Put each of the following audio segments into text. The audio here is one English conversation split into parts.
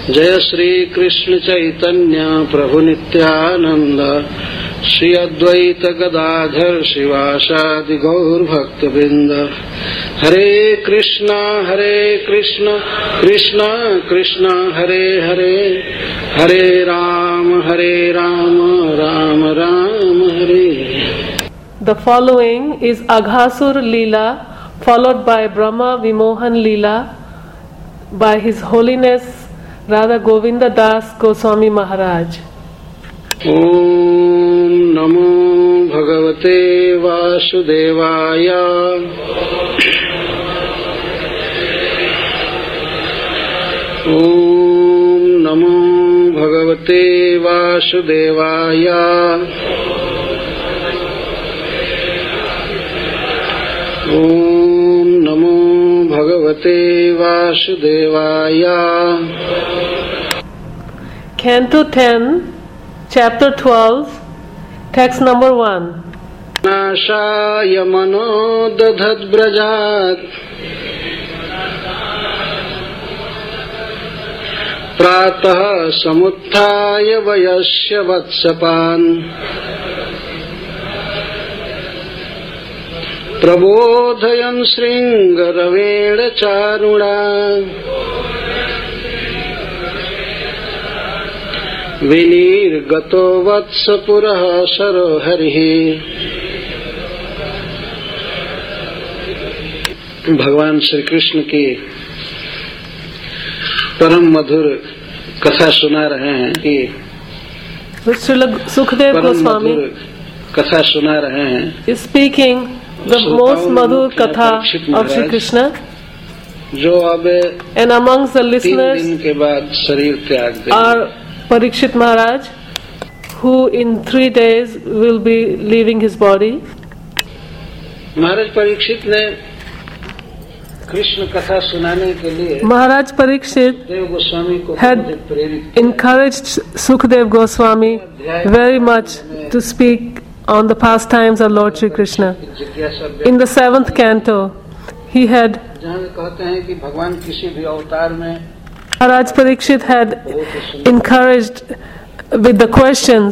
जय श्री कृष्ण चैतन्य प्रभु नित्यानंद श्री अद्वैत गदाधर शिवासादि गौर भक्तवृंद। हरे कृष्णा कृष्ण कृष्ण हरे हरे, हरे राम राम राम हरे। The following is Aghasur Leela, followed by Brahma Vimohan Leela by His Holiness Radha Govinda Das Goswami Maharaj. ओम नमो भगवते वासुदेवाय। ओम नमो भगवते वासुदेवाय। ओम नमो भगवते वासुदेवाय। Canto 10, Chapter 12, Text number 1. नाशाय मनो दधद्व्रजात् प्रातः समुत्थाय वयस्य वत्सपान् प्रबोधयन् शृङ्गरवेण चारुणा विनिर्गतो वत्स पुरः शरो हरिः। भगवान श्री कृष्ण की परम मधुर कथा सुना रहे हैं कि सुखदेव गोस्वामी कथा सुना रहे हैं। स्पीकिंग द मोस्ट मधुर कथा ऑफ श्री कृष्ण, जो अब एंड अमंग्स द लिसनर्स 3 दिन के बाद शरीर त्याग देंगे। आर Parikshit Maharaj, who in 3 days will be leaving his body. Maharaj Parikshit ने कृष्ण कथा सुनाने के लिए Maharaj Parikshit देव गोस्वामी को had encouraged Sukhdev Goswami very much to speak on the pastimes of Lord Shri Krishna. In the 7th canto, he had जहाँ कहते हैं कि भगवान किसी भी अवतार में Maharaj Parikshit had encouraged with the questions,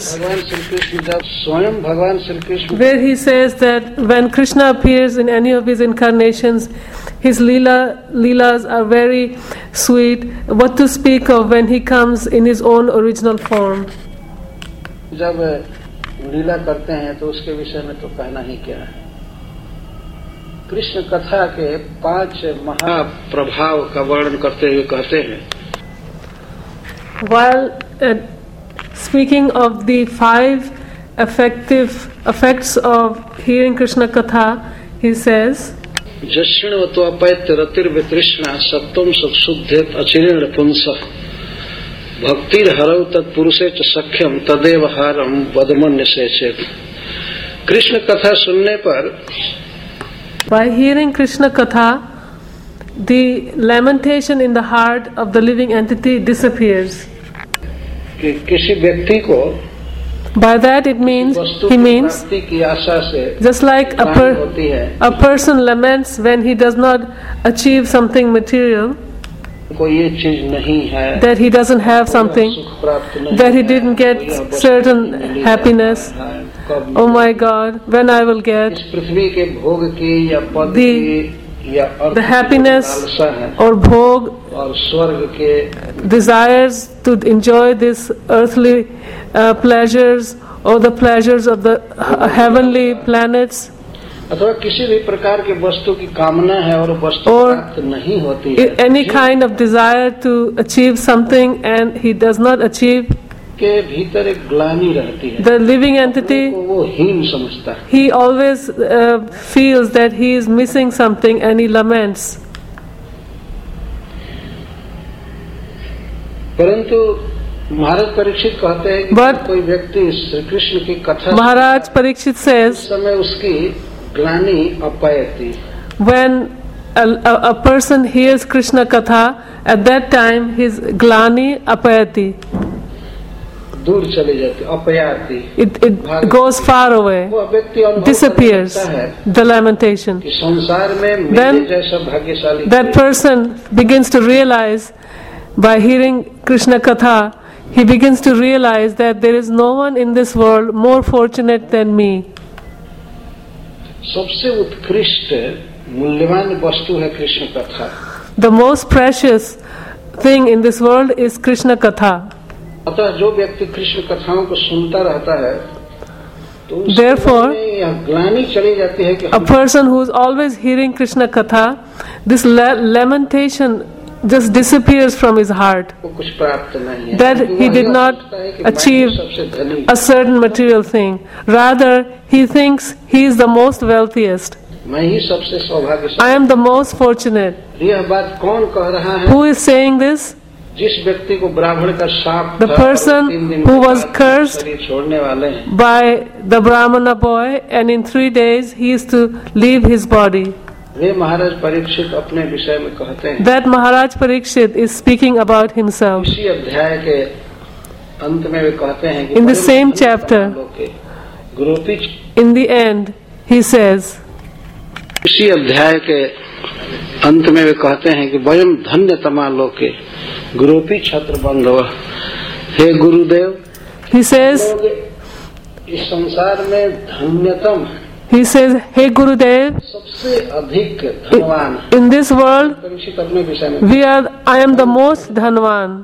where he says that when Krishna appears in any of his incarnations, his leelas are very sweet. What to speak of when he comes in his own original form? जब लीला करते हैं तो उसके विषय में तो कहना ही क्या है। कृष्ण कथा के 5 महाप्रभाव का वर्णन करते हुए कहते हैं, while speaking of the 5 effects of hearing Krishna Katha, he says, जश्णवत्वापैत्य रतिर्वितृष्णा सत्वं सत्शुद्धेत अचिरेण पुंसः भक्तिर्हरौ तत्पुरुषे च सख्यम तदेव हारम वदमन्यसे चेत्। कृष्ण कथा सुनने पर by hearing Krishna Katha, the lamentation in the heart of the living entity disappears. कि किसी व्यक्ति को by that it means, he means, की आशा से just like a person laments when he does not achieve something material, कोई ये चीज नहीं है, that he doesn't have something, that he didn't get certain happiness. Oh my God, when I will get इस पृथ्वी के भोग की या पद की या the happiness or bhog और स्वर्ग के desires to enjoy this earthly pleasures or the pleasures of the heavenly planets, अथवा किसी भी प्रकार के वस्तु की कामना है और वस्तु प्राप्त नहीं होती है, any kind of desire to achieve something and he does not achieve, के भीतर एक ग्लानि रहती है। the living entity, वो हीन समझता है। he always feels that he is missing something and he laments. परंतु महाराज परीक्षित कहते हैं कि कोई व्यक्ति श्री कृष्ण की कथा, Maharaj Parikshit says, उस समय उसकी ग्लानि अपैति, when a person hears Krishna Katha, at that time his glani apayati, दूर चले जाते, अपयाति, it goes far away, disappears, the lamentation. संसार में मेरे जैसा भाग्यशाली, that person begins to realize by hearing Krishna Katha, he begins to realize that there is no one in this world more fortunate than me. सबसे उत्कृष्ट मूल्यवान वस्तु है कृष्ण कथा. The most precious thing in this world is Krishna Katha. अतः जो व्यक्ति कृष्ण कथाओं को सुनता रहता है, तो Therefore, ग्लानि चली जाती है कि a person who is always hearing Krishna Katha, this lamentation just disappears from his heart, कुछ प्राप्त नहीं है, that he did not achieve a certain material thing. Rather, he thinks he is the most wealthiest. मैं ही सबसे सौभाग्यशाली. I am the most fortunate. यह बात कौन कह रहा है? Who is saying this? जिस व्यक्ति को ब्राह्मण का शाप The person who was cursed शरीर छोड़ने वाले हैं. by the Brahmana boy, and in 3 days he is to leave his body. वे महाराज परीक्षित अपने विषय में कहते हैं. That Maharaj Parikshit is speaking about himself. इसी अध्याय के अंत में वे कहते हैं कि In the same chapter, गुरुपी. in the end, he says, इसी अध्याय के अंत में वे कहते हैं कि वयम धन्यतमा लोके गुरुपी छत्र बंधव. हे गुरुदेव, he says, इस संसार में धन्यतम है. he says, hey Gurudev, सबसे अधिक धनवान. in this world, परीक्षित अपने विषय में I am the most dhanwan.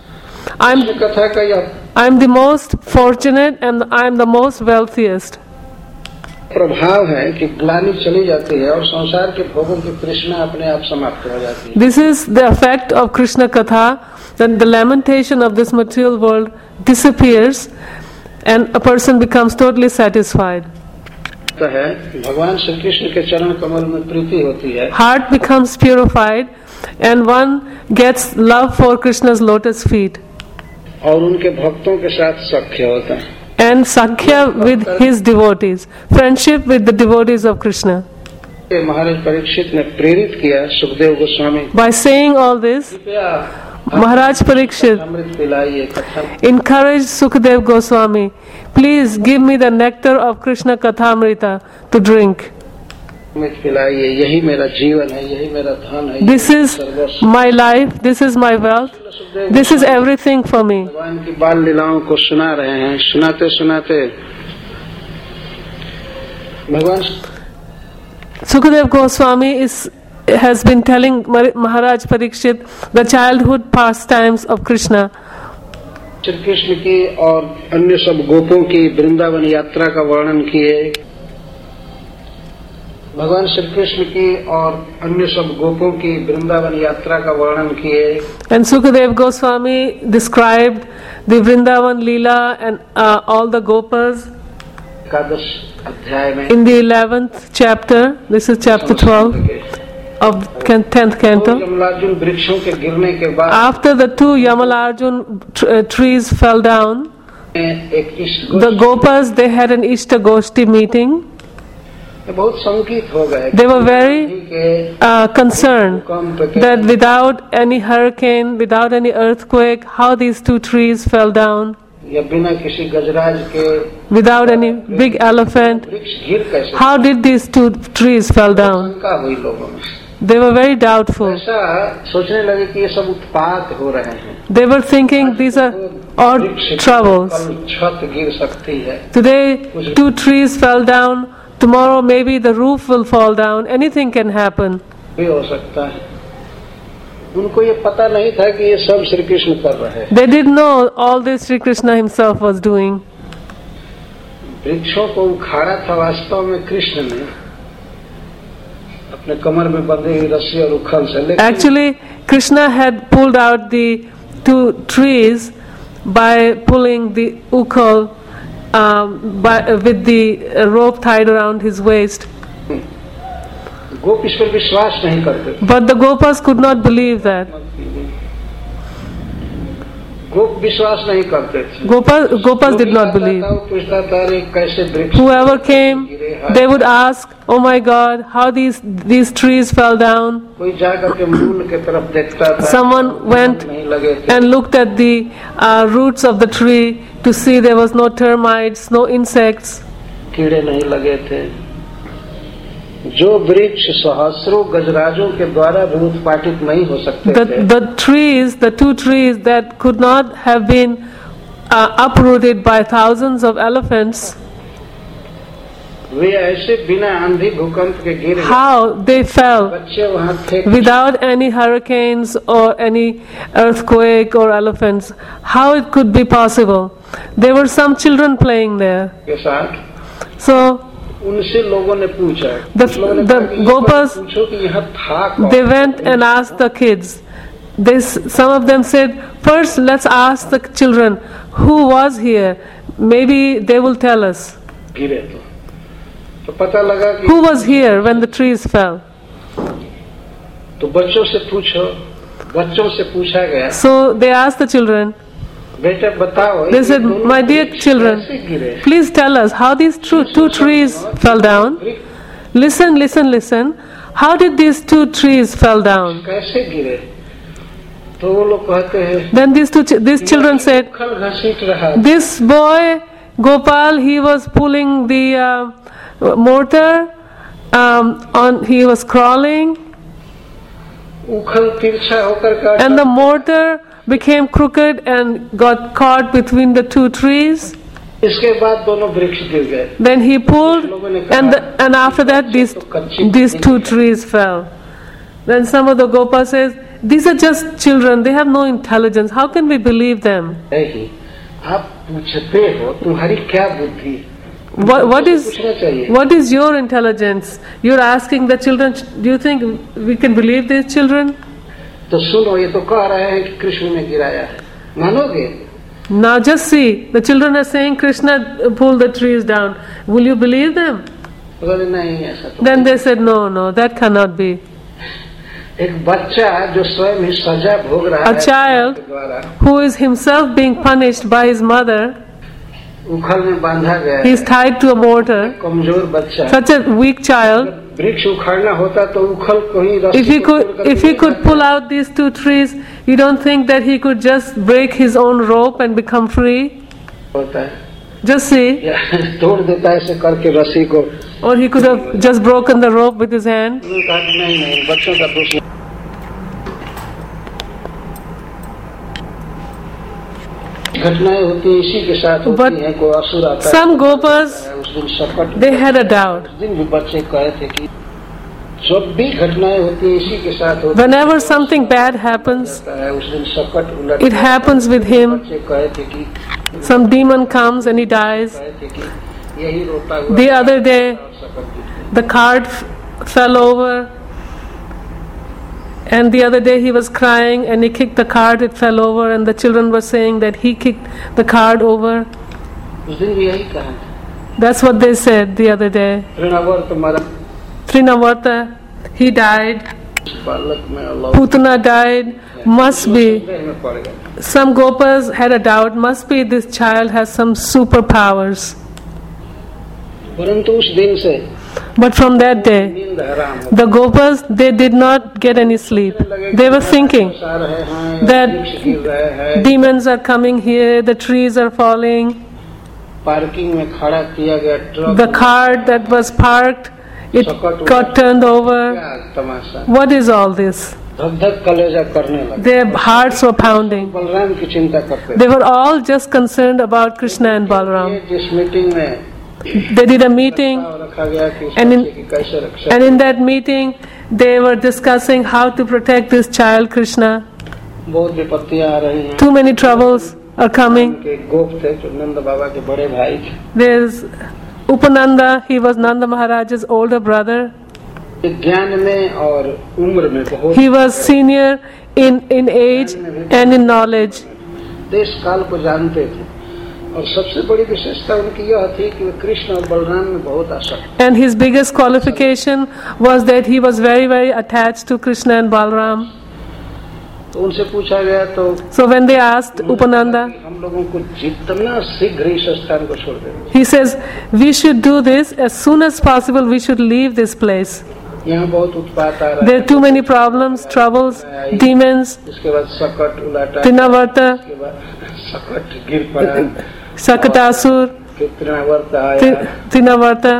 कथा का यह I am the most fortunate and I am the most wealthiest. प्रभाव है कि ग्लानि चली जाती है और संसार के भोगों की तृष्णा अपने आप समाप्त हो जाती है. This is the effect of Krishna Katha, that the lamentation of this material world disappears and a person becomes totally satisfied. है भगवान श्री कृष्ण के चरण कमल में प्रीति होती है. Heart becomes purified and one gets love for Krishna's lotus feet. और उनके भक्तों के साथ सख्य होता है. And Sakhya with his devotees, friendship with the devotees of Krishna. महाराज परीक्षित ने प्रेरित किया Sukhdev Goswami. By saying all this, Maharaj Parikshit अमृत पिलाइए कथा. encouraged Sukadev Goswami, please give me the nectar of Krishna Kathamrita to drink. अमृत पिलाइए, यही मेरा जीवन है, यही मेरा धन है. This is my life, this is my wealth, this is everything for me. भगवान की बाल लीलाओं को सुना रहे हैं. सुनाते सुनाते भगवान Sukadev Goswami has been telling Maharaj Parikshit the childhood pastimes of Krishna. Shri Krishna की और अन्य सब गोपों की वृंदावन यात्रा का वर्णन किए. भगवान श्री कृष्ण की और अन्य सब गोपों की वृंदावन यात्रा का वर्णन किए. And Sukadev Goswami described the Vrindavan Leela and all the Gopas एकादश अध्याय में in the 11th chapter. This is chapter 12 of 10th canto. Yamalarjun वृक्षों के गिरने के बाद After the 2 Yamalarjun trees fell down, एक इष्ट the Gopas, they had an Ishta Goshti meeting. बहुत संकित हो गए. They were very concerned that without any hurricane, without any earthquake, how these 2 trees fell down, या बिना किसी गजराज के without any big elephant, वृक्ष गिर कैसे. how did these 2 trees fell down? शंका हुई लोगों में. They were very doubtful. ऐसा सोचने लगे कि ये सब उत्पात हो रहे हैं. They were thinking these are odd troubles. कल छत गिर सकती है. Today 2 trees fell down, tomorrow maybe the roof will fall down, anything can happen. भी हो सकता है. उनको ये पता नहीं था कि ये सब श्री कृष्ण कर रहे हैं. They didn't know all this Sri Krishna himself was doing. वृक्षों को उखाड़ा था वास्तव में कृष्ण ने अपने कमर में बंधी हुई रस्सी और उखल से. Actually, Krishna had pulled out the 2 trees by pulling the ukhal with the rope tied around his waist. गोप इस पर विश्वास नहीं करते. But the Gopas could not believe that. गोप विश्वास नहीं करते थे. Gopas did not believe. पूछता था अरे कैसे वृक्ष. Whoever came, they would ask, "Oh my God, how these trees fell down?" कोई जाकर के मूल के तरफ देखता था. Someone went नहीं लगे थे. and looked at the roots of the tree to see there was no termites, no insects. कीड़े नहीं लगे थे. जो वृक्ष सहस्रों गजराजों के द्वारा भी उत्पाटित नहीं हो सकते थे, the two trees that could not have been uprooted by thousands of elephants, वे ऐसे बिना आंधी भूकंप के गिर गए, how they fell बच्चे वहां थे without any hurricanes or any earthquake or elephants. How it could be possible? There were some children playing there. के साथ। So उनसे लोगों ने पूछा, the Gopas, पूछो कि यहाँ था कौन? they went and asked the kids. Some of them said, first let's ask the children who was here. Maybe they will tell us. गिरे तो पता लगा कि who was here when the trees fell. तो बच्चों से पूछो, बच्चों से पूछा गया। So they asked the children. बेटा बताओ, They said, my dear children, please tell us how these two trees fell down. Listen, listen, listen. How did these two trees fell down? कैसे गिरे? तो वो लोग कहते हैं, Then these children said, उखल घसीट रहा, this boy Gopal, he was pulling the mortar, he was crawling, उखल तिरछा होकर काटा, and the mortar became crooked and got caught between the two trees. इसके बाद दोनों वृक्ष गिर गए। Then he pulled, and after that these two trees fell. Then some of the Gopa says, these are just children, they have no intelligence, how can we believe them? नहीं, आप पूछते हो, तुम्हारी क्या बुद्धि? What is your intelligence? You're asking the children, do you think we can believe these children? तो सुनो, ये तो कह रहे हैं कि कृष्ण ने गिराया है, मानोगे? Now just see, the children are saying Krishna pulled the trees down. Will you believe them? नहीं, ऐसा तो Then they said, no, that cannot be. एक बच्चा जो स्वयं ही सजा भोग रहा है, A child who is himself being punished by his mother, उखल में बांधा गया, he is tied to a mortar, कमजोर बच्चा, such a weak child. वृक्ष उखाड़ना होता तो उखल को ही रस्सी If he could pull out these two trees, you don't think that he could just break his own rope and become free? होता है, Just see. तोड़ देता है ऐसे करके रस्सी को, Or he could have just broken the rope with his hand. नहीं, बच्चों का दोष। घटनाएं होती हैं इसी के साथ होती हैं, कोई असुर आता है, Some Gopas, उस दिन सकट, they had a doubt. उस दिन भी बच्चे कहे थे कि जब भी घटनाएं होती हैं इसी के साथ होती Whenever something bad happens, है, उस दिन सकट उलट, it happens with him. बच्चे कहे थे कि Some demon comes and he dies. कहे थे कि यही रोता हुआ The other day, Sakat the cart fell over. And the other day he was crying and he kicked the cart, it fell over, and the children were saying that he kicked the cart over. उस दिन भी यही कहा, That's what they said the other day. ऋणावर्त मरा, Trinavarta, he died. बालक में अल्लाह Putana died. Must be. में पड़ गया। Some Gopas had a doubt, must be this child has some superpowers. परंतु उस दिन से But from that day, नींद हराम हो the Gopas, they did not get any sleep. They were thinking that demons are coming here, the trees are falling, parking में खड़ा किया गया truck, the car that was parked, it got turned over. क्या तमाशा, What is all this? धक धक कलेजा करने लगा, Their hearts were pounding. Balram की चिंता करते They were all just concerned about Krishna and Balaram. थे। जिस मीटिंग में They did a meeting, रखा गया कि इस And in- बच्चे की कैसे रक्षा, and in that meeting, they were discussing how to protect this child Krishna. बहुत विपत्तियां आ रही हैं। Too many troubles are coming. उनके गोप थे जो नंद बाबा के बड़े भाई थे, There's Upananda, he was Nanda Maharaj's older brother. ज्ञान में और उम्र में बहुत He was senior in age and in knowledge. देश काल को जानते थे, और सबसे बड़ी विशेषता उनकी यह थी कि वे कृष्ण और बलराम में बहुत आसक्त। And his biggest qualification was that he was very, very attached to Krishna and Balaram. तो उनसे पूछा गया तो So when they asked Upananda, हम लोगों को जितना शीघ्र इस स्थान को छोड़ दें, he says, we should do this as soon as possible, we should leave this place. यहाँ बहुत उत्पात आ रहा There are too many problems, troubles, demons, है। इसके बाद सकट उलाटा, Trinavarta, इसके बाद सकट गिर पड़ा, Sakatasur, फिर तृणावर्त आया, Trinavarta.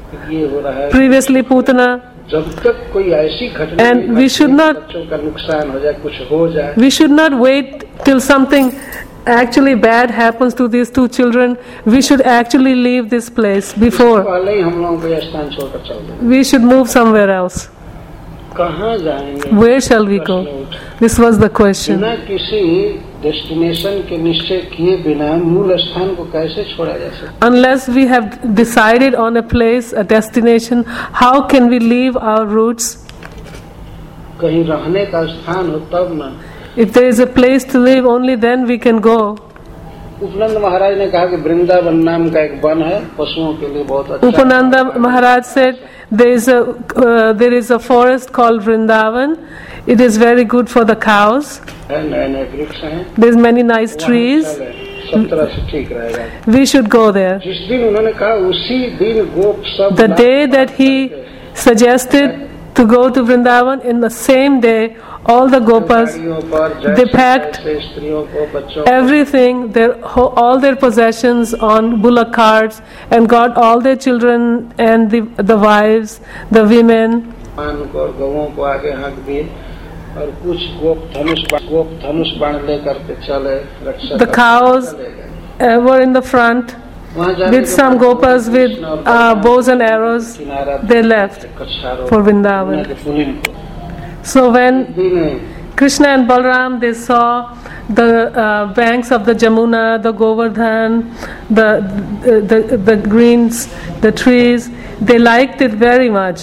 ये हो रहा है, previously Putana. जब तक कोई ऐसी घटना And we should not, बच्चों का नुकसान हो जाए, कुछ हो जाए, we should not wait till something actually bad happens to these two children. We should actually leave this place before. पहले ही हम लोगों को यह स्थान छोड़कर चल दें। We should move somewhere else. कहाँ जाएंगे? Where shall we go? This was the question. बिना किसी डेस्टिनेशन के निश्चय किए बिना मूल स्थान को कैसे छोड़ा जा सकता? Unless we have decided on a place, a destination, how can we leave our roots? कहीं रहने का स्थान हो तब ना। If there is a place to live, only then we can go. Upanand महाराज ने कहा कि वृंदावन नाम का एक वन है, पशुओं के लिए बहुत अच्छा। Upananda Maharaj said there is a forest called Vrindavan. It is very good for the cows. नए वृक्ष हैं। There's many nice trees. सब तरह से ठीक रहेगा। We should go there. जिस दिन उन्होंने कहा उसी दिन गोप सब। The day that he suggested to go to Vrindavan, in the same day, all the Gopas, they packed everything, all their possessions on bullock carts and got all their children and the wives, the women. गवों को आगे हाँक दिए और कुछ गोप धनुष बाण लेकर के चले रक्षा। The cows were in the front with some Gopas with bows and arrows. They left for Vrindavan. So when Krishna and Balram, they saw the banks of the Jamuna, the Govardhan, the greens, the trees, they liked it very much.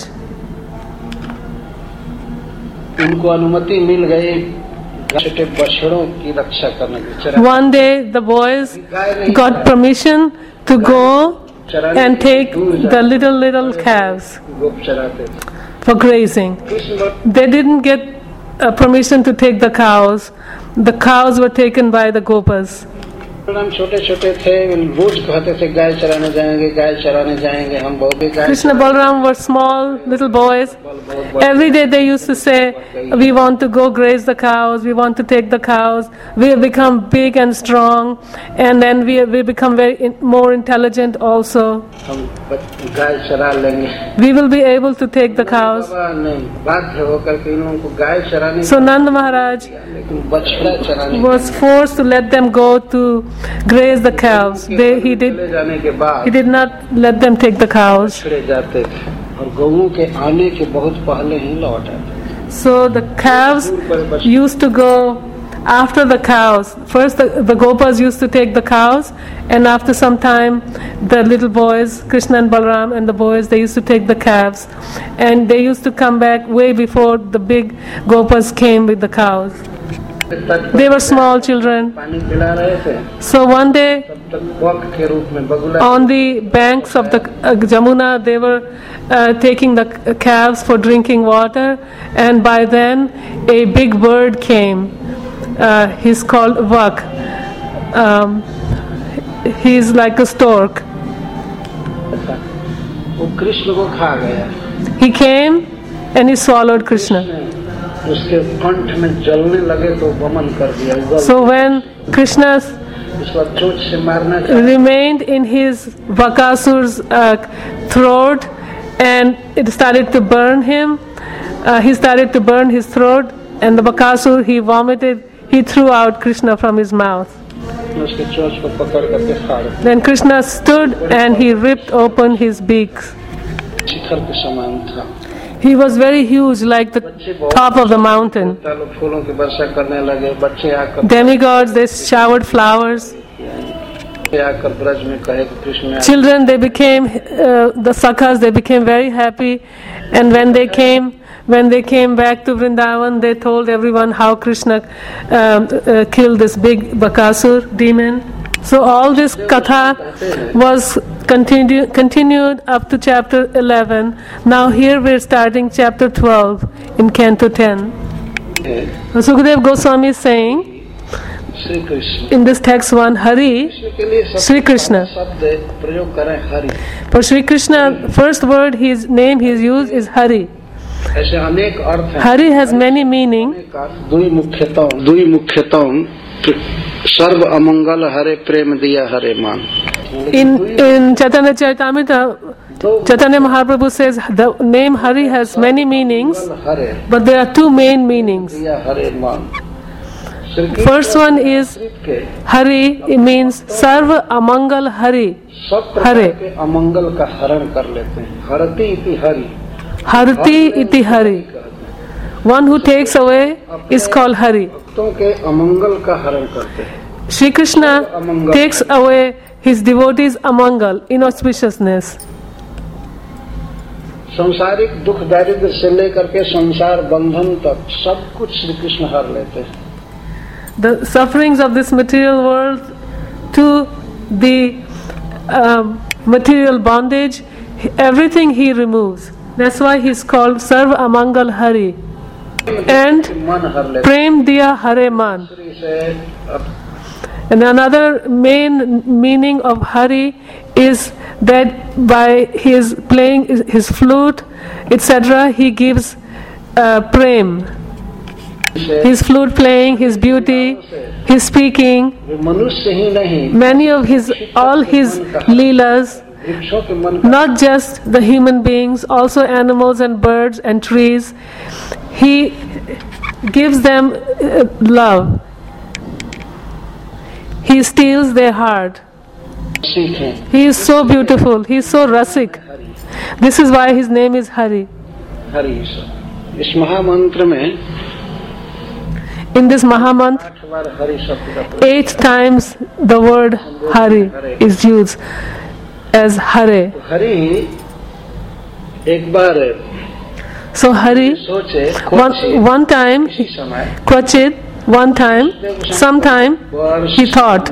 उनको अनुमति मिल गई छोटे बछड़ों की रक्षा करने की। One day the boys got permission to go and take the little calves for grazing. They didn't get permission to take the cows. The cows were taken by the Gopas. हम छोटे छोटे थे, रोज कहते थे गाय चराने जाएंगे, हम बहुत गाय। Krishna Balram were small little boys. Every day they used to say, we want to go graze the cows, we want to take the cows. We have become big and strong, and then we become more intelligent also. हम गाय चरा लेंगे। We will be able to take the cows. बाध्य होकर के इनको गाय चराने। So Nanda Maharaj बछड़ा चराने was forced to let them go to graze the cows. He did not let them take the cows. जाते थे और गौओं के आने के बहुत पहले ही लौट आते। So the calves used to go after the cows. First the Gopas used to take the cows, and after some time the little boys, Krishna and Balram and the boys, they used to take the calves, and they used to come back way before the big Gopas came with the cows. They were small children. So one day on the banks of the Jamuna, they were taking the calves for drinking water, and by then a big bird came. He's called Vak. He's like a stork. He came and he swallowed Krishna. So when Krishna remained in his Bakasur's throat and it started to burn him, he started to burn his throat, and the Bakasur, he vomited, he threw out Krishna from his mouth. Then Krishna stood and he ripped open his beak. He was very huge, like the top of the mountain. Demigods, they showered flowers. Children, they became, the Sakhas, they became very happy. And when they came back to Vrindavan, they told everyone how Krishna killed this big Bakasur demon. So all this katha was continued up to chapter 11. Now here we're starting chapter 12 in Canto 10. Sukadeva Goswami is saying in this text 1, Hari, Sri Krishna. For Sri Krishna, first word, his name he's used is Hari. Hari has many meaning. सर्व अमंगल हरे प्रेम दिया हरे मान। In Chaitanya Charitamrita, Chaitanya Mahaprabhu says the name Hari has many meanings, Hare but there are two main meanings. या हरे मान First one is Hari, it means Sarva Amangal Hari. सब प्रकार के अमंगल का हरण कर लेते हैं. हरति इति Hari. Harati iti Hari. One who takes away is called Hari. भक्तों के अमंगल का हरण करते हैं. Shri Krishna takes away his devotees' amangal, inauspiciousness. संसारिक दुख दारिद्र से लेकर के संसार बंधन तक सब कुछ श्री कृष्ण हर लेते हैं. The sufferings of this material world to the material bondage, everything he removes. That's why he's called Sarva Amangal Hari. And Prem Diya Hare Man. And another main meaning of Hari is that by his playing his flute, etc., he gives prem. His flute playing, his beauty, his speaking, many of all his leelas, not just the human beings, also animals and birds and trees, he gives them love. He steals their heart. He is so beautiful. He is so rasik. This is why his name is Hari. इस महामंत्र में in this Mahamantra, 8 times the word Hari is used as Hare. So Hari, one time, Kvachit, one time, sometime, he thought.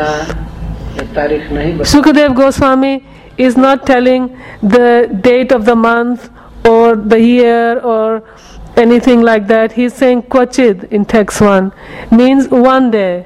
Sukadev Goswami is not telling the date of the month or the year or anything like that. He is saying Kvachit in text 1, means one day.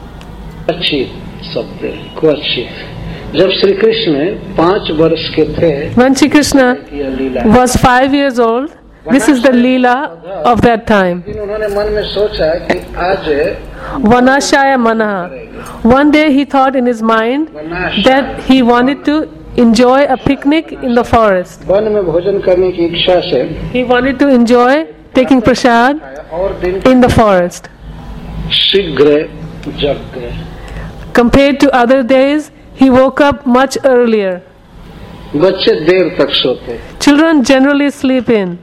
जब श्री कृष्ण 5 वर्ष के थे, when Shri Krishna was 5 years old, this is the Leela of that time. उन्होंने मन में सोचा कि आज Vanashaya Manaha. One day he thought in his mind that he wanted to enjoy a picnic in the forest. वन में भोजन करने की इच्छा से He wanted to enjoy taking prasad in the forest. शीघ्र जग गए. Compared to other days, he woke up much earlier. बच्चे देर तक सोते. Children generally sleep in.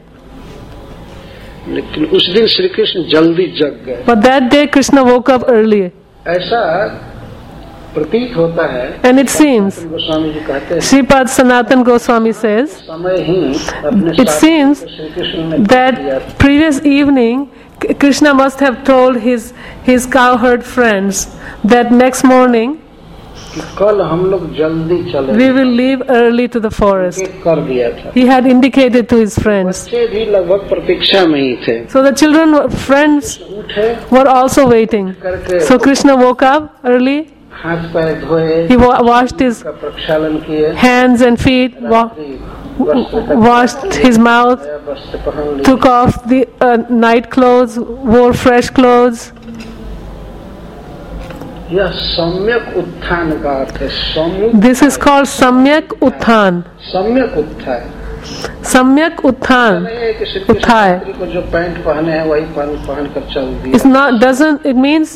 लेकिन उस दिन श्री कृष्ण जल्दी जग गए. But that day Krishna woke up early. ऐसा प्रतीत होता है. And it seems, Goswami ji कहते हैं, Sripad Sanatan Goswami says, समय ही अपने it seems श्री कृष्ण ने that previous evening Krishna must have told his cowherd friends that next morning कल हम लोग जल्दी चले. we will leave early to the forest. कर दिया था. He had indicated to his friends. बच्चे भी लगभग प्रतीक्षा में ही थे. So the children, friends, were also waiting. So Krishna woke up early. हाथ पैर धोए. He washed his प्रक्षालन किए. hands and feet, washed his mouth, वस्त्र पहन लिए. took off the night clothes, wore fresh clothes. यह सम्यक उत्थान का अर्थ है. This is called Samyak Utthan. सम्यक उत्थान. Samyak Utthan. Utthai. को जो पैंट पहने हैं वही पहन कर चल दिया. It's not, doesn't, it means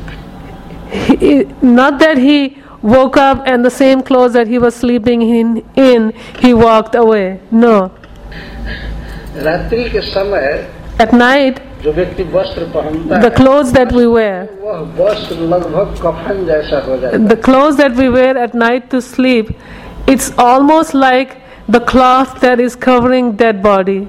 not that he woke up and the same clothes that he was sleeping in he walked away. No. रात्रि के समय At night, जो व्यक्ति वस्त्र पहनता the है, clothes that we wear, वह वस्त्र लगभग कफन जैसा हो जाता है. the clothes that we wear at night to sleep, it's almost like the cloth that is covering dead body.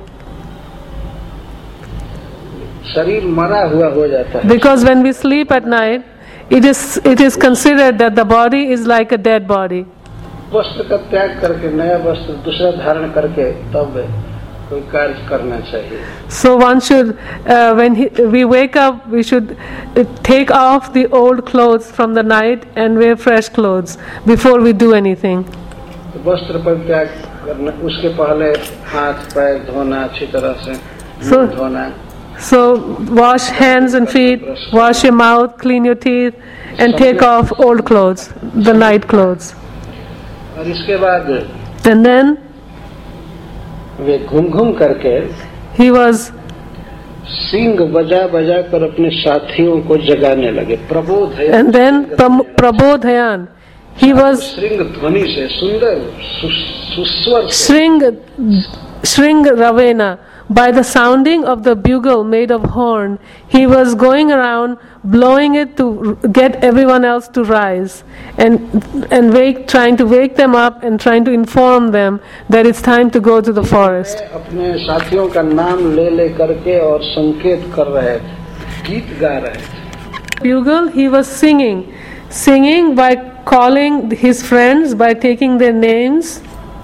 शरीर मरा हुआ हो जाता है. Because when we sleep at night, it is considered that the body is like a dead body. वस्त्र का त्याग करके नया वस्त्र दूसरा धारण करके तब कोई कार्य करना चाहिए. So one should, when we wake up, we should take off the old clothes from the night and wear fresh clothes before we do anything. वस्त्र पर त्याग करना, उसके पहले हाथ पैर धोना अच्छी तरह से. So, धोना. So wash hands and feet, wash your mouth, clean your teeth, and take off old clothes, the night clothes. और इसके बाद And then वे घूम घूम करके he was सींग बजा बजा कर अपने साथियों को जगाने लगे। प्रबोधयन, and then Prabodhayan, he was श्रृंग ध्वनि से, सुंदर सुस्वर से, Shring Ravena, by the sounding of the bugle made of horn, he was going around blowing it to get everyone else to rise and trying to wake them up and trying to inform them that it's time to go to the forest. अपने साथियों का नाम ले ले करके और संकेत कर रहे थे, गीत गा रहे थे। Bugle, he was singing by calling his friends, by taking their names.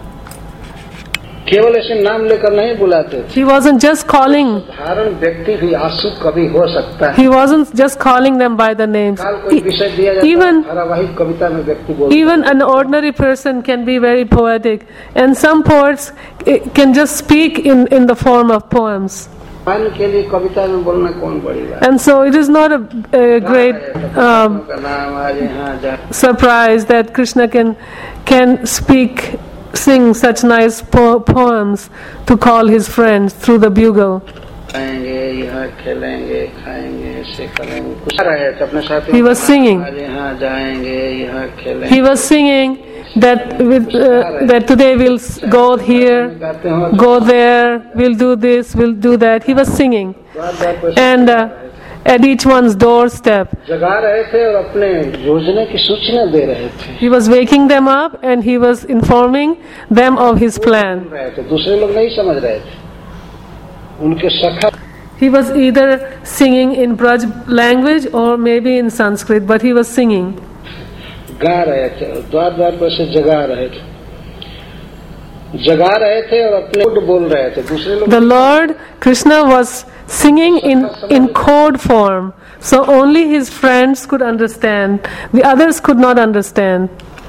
केवल ऐसे नाम लेकर नहीं बुलाते थे। He wasn't just calling. साधारण व्यक्ति भी आंसू कभी हो सकता है। He wasn't just calling them by the names. कोई विषय दिया जाता है, धारावाहिक कविता में व्यक्ति बोलता है। Even an ordinary person can be very poetic, and some poets can just speak in the form of poems. मन के लिए कविता में बोलना कौन बड़ी बात। And so it is not a great surprise that Krishna can sing such nice poems to call his friends through the bugle. He was singing. He was singing that today we'll go here, go there, we'll do this, we'll do that. He was singing, and at each one's doorstep, he was waking them up and he was informing them of his plan. He was either singing in Braj language or maybe in Sanskrit, but he was singing. The Lord Krishna was singing in code form, so only his friends could understand, the others could not understand.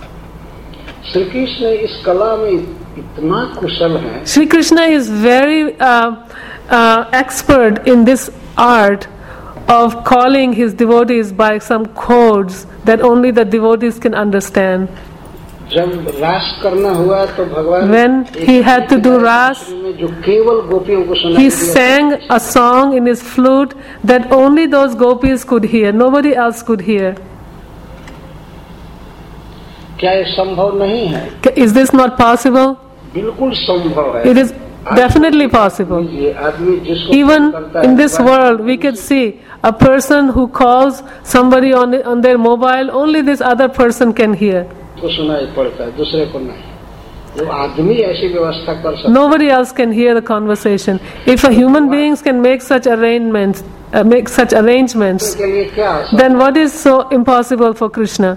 Shri Krishna is very expert in this art of calling his devotees by some codes that only the devotees can understand. When he had to do ras, he sang a song in his flute that only those gopis could hear, nobody else could hear. Is this not possible? It is definitely possible. Even in this world, we can see a person who calls somebody on their mobile, only this other person can hear. Nobody else can hear the conversation. If a human being can make such arrangements, then what is so impossible for Krishna?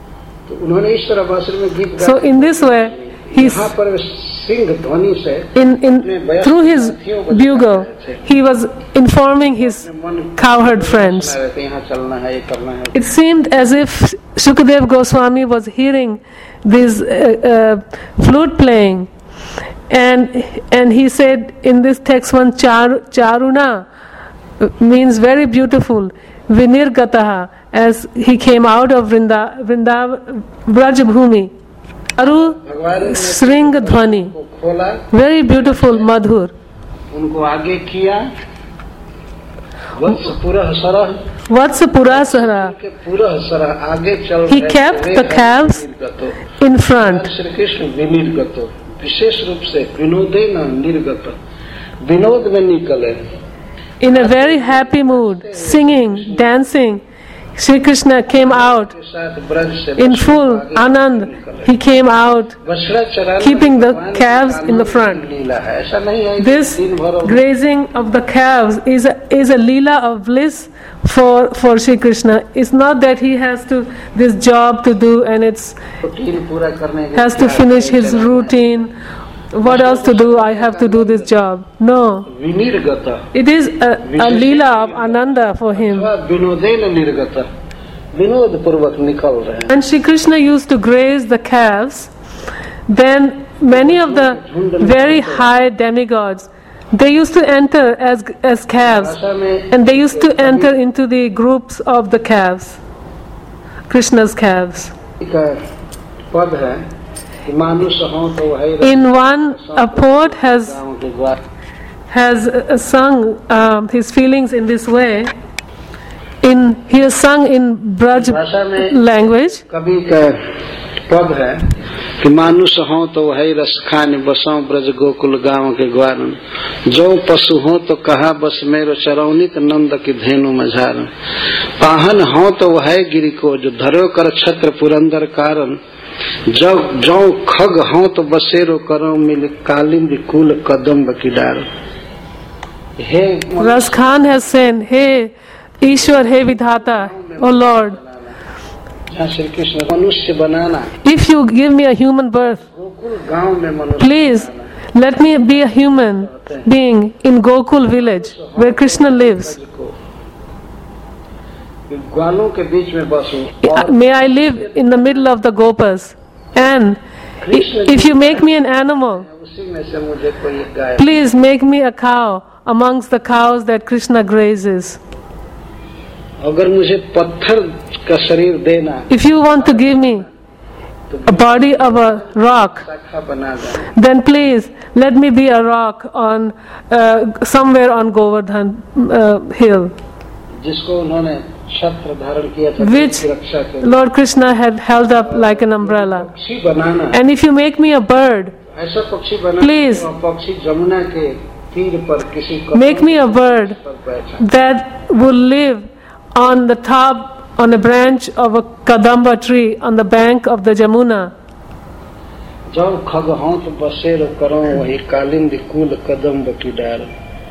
So in this way, through his bugle, he was informing his cowherd friends. It seemed as if Shukadeva Goswami was hearing this flute playing, and he said in this text one, Charuna means very beautiful, Vinirgataha, as he came out of Vrajabhumi. Aru Sring Dhvani, very beautiful, Madhur. Vatsapura Sara. He kept the calves in front. In a very happy mood, singing, dancing, Sri Krishna came out in full Anand. He came out keeping the calves in the front. This grazing of the calves is a leela of bliss for Sri Krishna. It's not that he has this job to do and has to finish his routine. What else to do? I have to do this job. No. It is a leela of Ananda for him. When Shri Krishna used to graze the calves, then many of the very high demigods, they used to enter as calves, and they used to enter into the groups of the calves, Krishna's calves. कि मानुष हो तो वही In one, a poet has sung his feelings in this way. He has sung in Braj language. कवि का पद है कि मानुष हो तो वही रस खान बसों ब्रज गोकुल गाँव के ग्वारन, जो पशु हो तो कहा बस मेरो चरौनित नंद की धेनु मझारन, पाहन हो तो वह गिरी को जो धरो कर छत्र पुरंदर कारण, जब जो खग हो तो बसेरो करो मिल कालिंद कुल कदम्ब की डार। Ras Khan has said, "Hey Ishwar, hey Vidhata, oh Lord, Shri Krishna मनुष्य बनाना, if you give me a human birth, Gokul गांव में मनुष्य please let me be a human being in Gokul village where Krishna lives. ग्वालों के बीच में बसूं, May I live in the middle of the Gopas, and if you make me an animal, उसी में से मुझे कोई गाय, please make me a cow amongst the cows that Krishna grazes. अगर मुझे पत्थर का शरीर देना, If you want to give me a body of a rock, शाखा बना देना, then please let me be a rock on somewhere on Govardhan hill, जिसको उन्होंने छत्र धारण किया था which सुरक्षा के Lord Krishna had held up like an umbrella. पक्षी बनाना, And if you make me a bird, ऐसा पक्षी बनाना, Please. पक्षी जमुना के तीर पर किसी को make me a bird पर बैठा, that will live on the top, on a branch of a kadamba tree on the bank of the Jamuna. जब खग हो तो बसेरो करो वही कालिंद कुल कदम्ब की डार।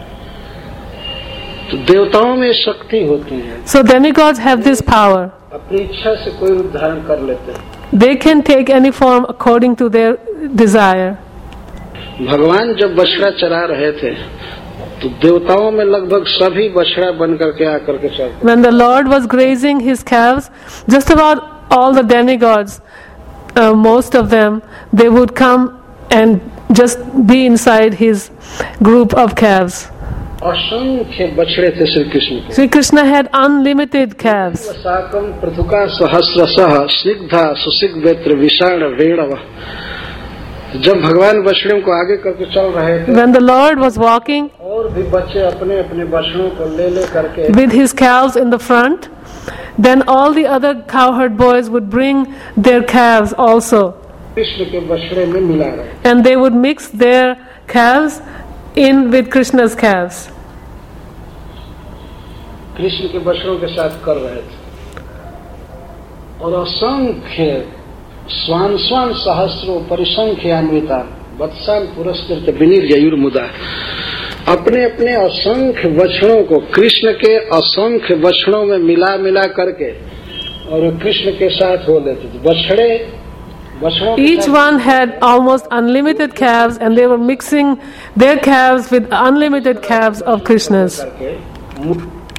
तो देवताओं में शक्ति होती है, So demigods have this power. अपनी इच्छा से कोई रूप धारण कर लेते हैं। They can take any form according to their desire. भगवान जब बछड़ा चरा रहे थे तो देवताओं में लगभग सभी बछड़ा बन करके आकर के चलते। When the Lord was grazing his calves, just about all the demigods, most of them, they would come and just be inside his group of calves. असंख्य बछड़े थे श्री कृष्ण के। Sri Krishna had unlimited calves. साकम पृथुका सहस्रशः स्निग्धा सुसिग्वेत्र विषाण वेणव। जब भगवान बछड़ों को आगे करके चल रहे थे, When the Lord was walking और भी बच्चे अपने अपने बछड़ों को ले करके with his calves in the front, then all the other cowherd boys would bring their calves also, Krishna के बछड़े में मिला रहे। and they would mix their calves in with Krishna's calves. Krishna के बछड़ों के साथ कर रहे थे, और असंख्य स्वान स्वान सहस्रो परिसंख्यान्विता वत्सान पुरस्कृत विनिर्ययुर्मुदा, अपने अपने असंख्य बछड़ों को कृष्ण के असंख्य बछड़ों में मिला मिला करके और कृष्ण के साथ हो लेते थे। बछड़ों Each one had almost unlimited calves, and they were mixing their calves with unlimited calves of Krishna's. करके